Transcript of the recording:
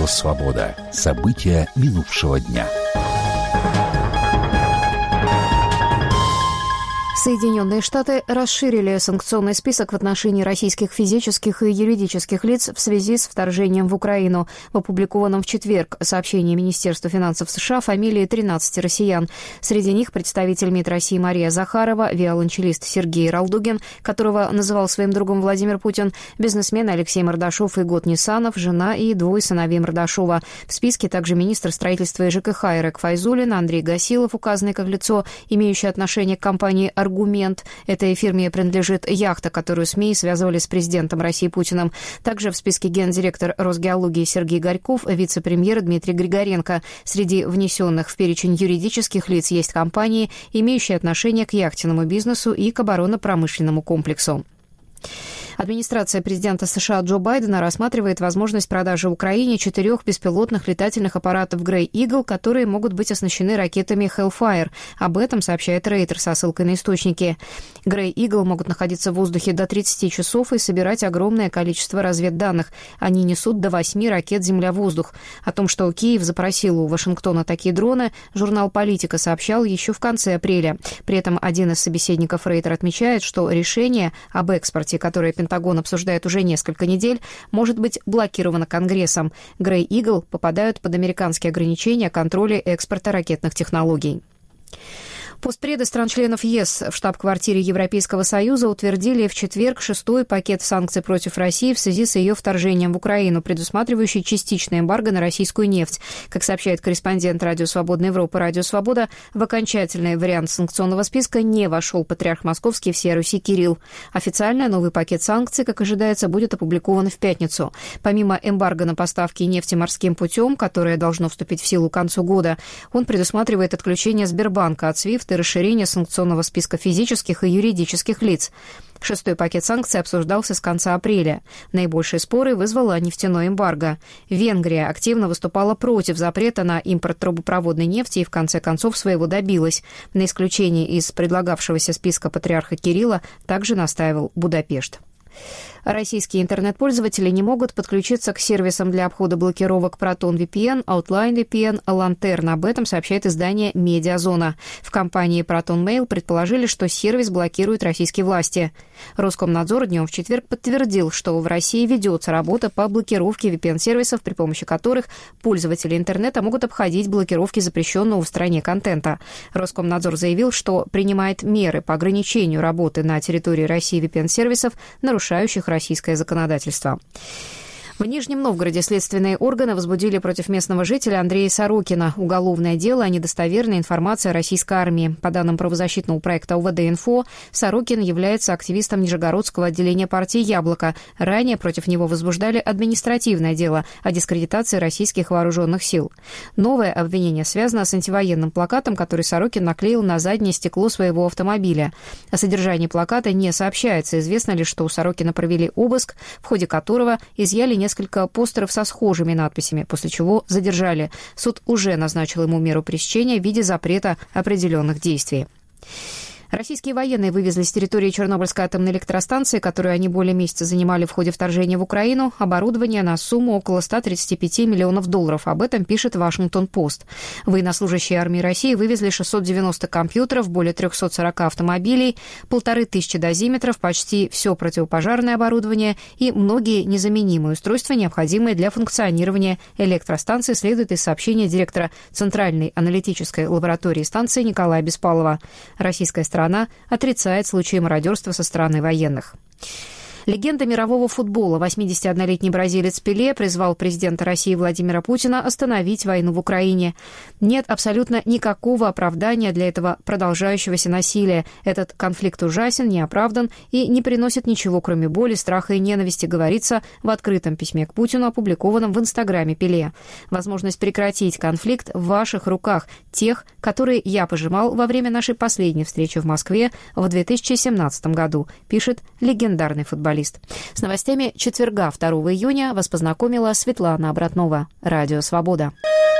Радио «Свобода». События минувшего дня. Соединенные Штаты расширили санкционный список в отношении российских физических и юридических лиц в связи с вторжением в Украину. В опубликованном в четверг сообщении Министерства финансов США фамилии 13 россиян. Среди них представитель МИД России Мария Захарова, виолончелист Сергей Ралдугин, которого называл своим другом Владимир Путин, бизнесмен Алексей Мордашов и Гот Нисанов, жена и двое сыновей Мордашова. В списке также министр строительства и ЖКХ Ирек Файзуллин, Андрей Гасилов, указанный как лицо, имеющее отношение к компании «Аргумент». Этой фирме принадлежит яхта, которую СМИ связывали с президентом России Путиным. Также в списке гендиректор Росгеологии Сергей Горьков, вице-премьер Дмитрий Григоренко. Среди внесенных в перечень юридических лиц есть компании, имеющие отношение к яхтенному бизнесу и к оборонно-промышленному комплексу. Администрация президента США Джо Байдена рассматривает возможность продажи Украине 4 беспилотных летательных аппаратов Grey Eagle, которые могут быть оснащены ракетами Hellfire. Об этом сообщает Рейтер со ссылкой на источники. Grey Eagle могут находиться в воздухе до 30 часов и собирать огромное количество разведданных. Они несут до 8 ракет «Земля-воздух». О том, что Киев запросил у Вашингтона такие дроны, журнал «Политика» сообщал еще в конце апреля. При этом один из собеседников Рейтер отмечает, что решение об экспорте, которое Пентагон обсуждает уже несколько недель, может быть блокировано Конгрессом. Grey Eagle попадают под американские ограничения о контроле экспорта ракетных технологий. Постпреды стран-членов ЕС в штаб-квартире Европейского Союза утвердили в четверг 6-й пакет санкций против России в связи с ее вторжением в Украину, предусматривающий частичное эмбарго на российскую нефть. Как сообщает корреспондент Радио Свободной Европы «Радио Свобода», в окончательный вариант санкционного списка не вошел патриарх Московский всея Руси Кирилл. Официально новый пакет санкций, как ожидается, будет опубликован в пятницу. Помимо эмбарго на поставки нефти морским путем, которое должно вступить в силу к концу года, он предусматривает отключение Сбербанка от SWIFT и расширение санкционного списка физических и юридических лиц. 6-й пакет санкций обсуждался с конца апреля. Наибольшие споры вызвала нефтяное эмбарго. Венгрия активно выступала против запрета на импорт трубопроводной нефти и в конце концов своего добилась. На исключение из предлагавшегося списка патриарха Кирилла также настаивал Будапешт. Российские интернет-пользователи не могут подключиться к сервисам для обхода блокировок Proton VPN, Outline VPN, Lantern. Об этом сообщает издание «Медиазона». В компании Proton Mail предположили, что сервис блокируют российские власти. Роскомнадзор днем в четверг подтвердил, что в России ведется работа по блокировке VPN-сервисов, при помощи которых пользователи интернета могут обходить блокировки запрещенного в стране контента. Роскомнадзор заявил, что принимает меры по ограничению работы на территории России VPN-сервисов, нарушающих российское законодательство. В Нижнем Новгороде следственные органы возбудили против местного жителя Андрея Сорокина уголовное дело о недостоверной информации о российской армии. По данным правозащитного проекта УВД-Инфо, Сорокин является активистом Нижегородского отделения партии «Яблоко». Ранее против него возбуждали административное дело о дискредитации российских вооруженных сил. Новое обвинение связано с антивоенным плакатом, который Сорокин наклеил на заднее стекло своего автомобиля. О содержании плаката не сообщается. Известно лишь, что у Сорокина провели обыск, в ходе которого изъяли несколько постеров со схожими надписями, после чего задержали. Суд уже назначил ему меру пресечения в виде запрета определенных действий. Российские военные вывезли с территории Чернобыльской атомной электростанции, которую они более месяца занимали в ходе вторжения в Украину, оборудование на сумму около $135 миллионов. Об этом пишет Вашингтон-Пост. Военнослужащие армии России вывезли 690 компьютеров, более 340 автомобилей, 1500 дозиметров, почти все противопожарное оборудование и многие незаменимые устройства, необходимые для функционирования электростанции, следует из сообщения директора Центральной аналитической лаборатории станции Николая Беспалова. Российская сторона отрицает случаи мародерства со стороны военных. Легенда мирового футбола, 81-летний бразилец Пеле, призвал президента России Владимира Путина остановить войну в Украине. Нет абсолютно никакого оправдания для этого продолжающегося насилия. Этот конфликт ужасен, неоправдан и не приносит ничего, кроме боли, страха и ненависти, говорится в открытом письме к Путину, опубликованном в Инстаграме Пеле. Возможность прекратить конфликт в ваших руках, тех, которые я пожимал во время нашей последней встречи в Москве в 2017 году, пишет легендарный футболист. С новостями четверга, 2 июня, вас познакомила Светлана Обратнова. Радио «Свобода».